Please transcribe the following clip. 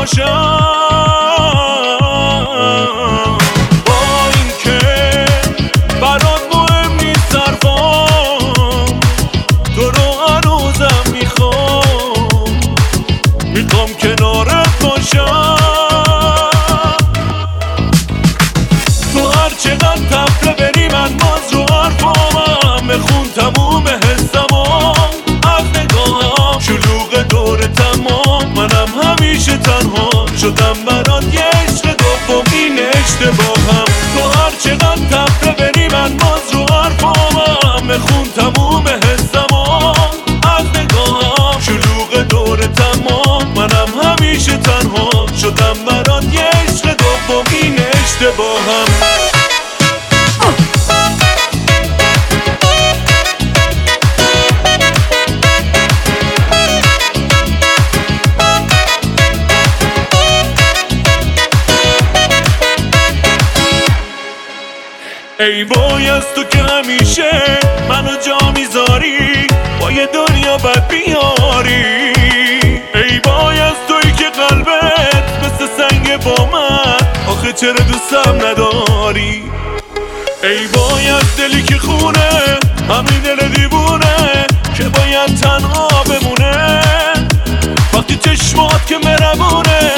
باشم. با این که برات مهم نیست حرفام، تو رو هنوزم میخوام کنارت باشم. تو هر چقدر تفره بری من باز رو حرفامم بخون تموم حسمام. از نگاهم شلوغ دور تمام، منم همیشه تنها شدم برات یه عشق دوم، این اشتباهم. تو هر چقدر تفره بری من باز رو حرفامم بخون تموم حسمام. از نگاهم شلوغ دور تمام، منم همیشه تنها شدم برات یه عشق دوم، این اشتباهم. ای وای از تو که همیشه منو جا میذاری، با یه دنیا بد بیاری. ای وای از تویی که قلبت مثل سنگ با من، آخه چرا دوستم نداری. ای وای از دلی که خونه، همین دل دیوونه که باید تنها بمونه. وقتی چشمات که مهربونه،